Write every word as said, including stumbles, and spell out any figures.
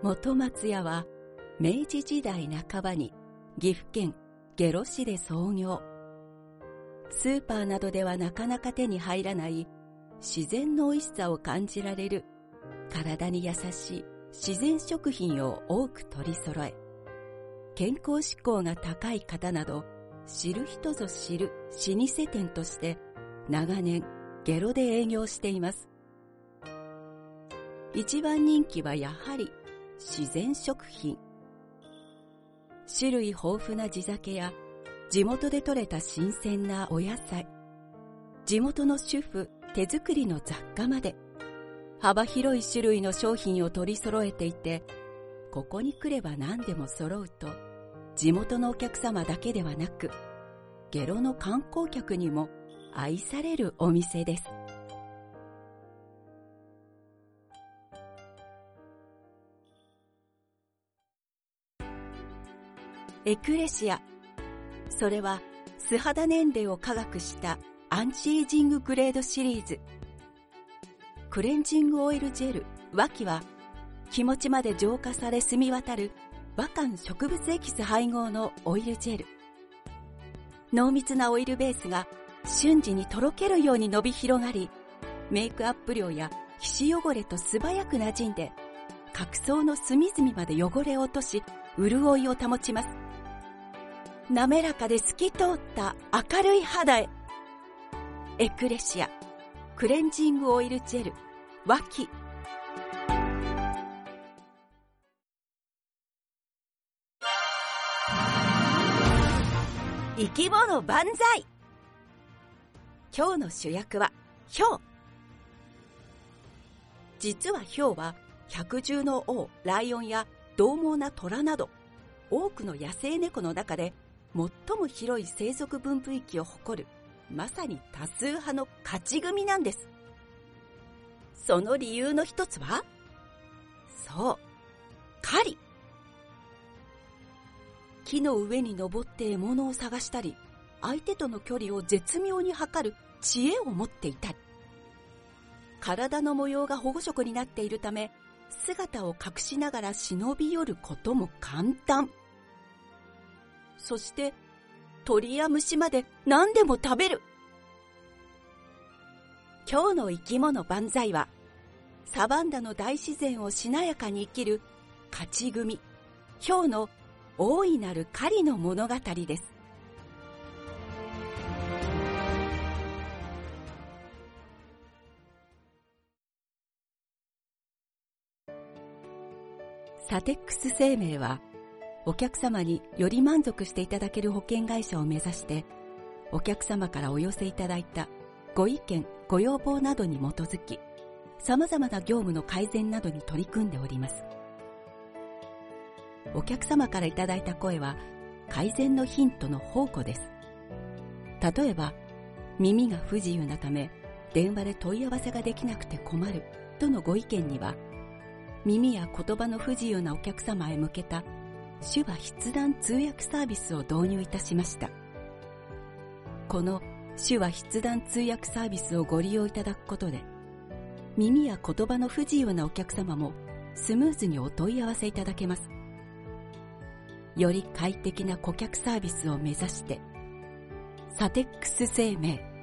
元松屋は明治時代半ばに岐阜県下呂市で創業。スーパーなどではなかなか手に入らない自然の美味しさを感じられる体に優しい自然食品を多く取り揃え、健康志向が高い方など知る人ぞ知る老舗店として長年下呂で営業しています。一番人気はやはり自然食品。種類豊富な地酒や地元で採れた新鮮なお野菜、地元の主婦手作りの雑貨まで幅広い種類の商品を取り揃えていて、ここに来れば何でも揃うと地元のお客様だけではなく下呂の観光客にも愛されるお店です。エクレシア、それは素肌年齢を科学したアンチエイジンググレードシリーズ。クレンジングオイルジェルワキは気持ちまで浄化され澄み渡る和漢植物エキス配合のオイルジェル。濃密なオイルベースが瞬時にとろけるように伸び広がり、メイクアップ量や皮脂汚れと素早く馴染んで角層の隅々まで汚れを落とし潤いを保ちます。滑らかで透き通った明るい肌へ。エクレシアクレンジングオイルジェルワキ。生き物万歳。今日の主役はヒョウ。実はヒョウは百獣の王ライオンや獰猛な虎など多くの野生猫の中で最も広い生息分布域を誇る、まさに多数派の勝ち組なんです。その理由の一つは、そう、狩り。木の上に登って獲物を探したり、相手との距離を絶妙に測る知恵を持っていたり、体の模様が保護色になっているため、姿を隠しながら忍び寄ることも簡単。そして鳥や虫まで何でも食べる。今日の生き物万歳はサバンナの大自然をしなやかに生きる勝ち組ヒョウの大いなる狩りの物語です。サテックス生命はお客様により満足していただける保険会社を目指して、お客様からお寄せいただいたご意見ご要望などに基づき、様々な業務の改善などに取り組んでおります。お客様からいただいた声は改善のヒントの宝庫です。例えば、耳が不自由なため電話で問い合わせができなくて困るとのご意見には、耳や言葉の不自由なお客様へ向けた手話筆談通訳サービスを導入いたしました。この手話筆談通訳サービスをご利用いただくことで、耳や言葉の不自由なお客様もスムーズにお問い合わせいただけます。より快適な顧客サービスを目指して、サテックス生命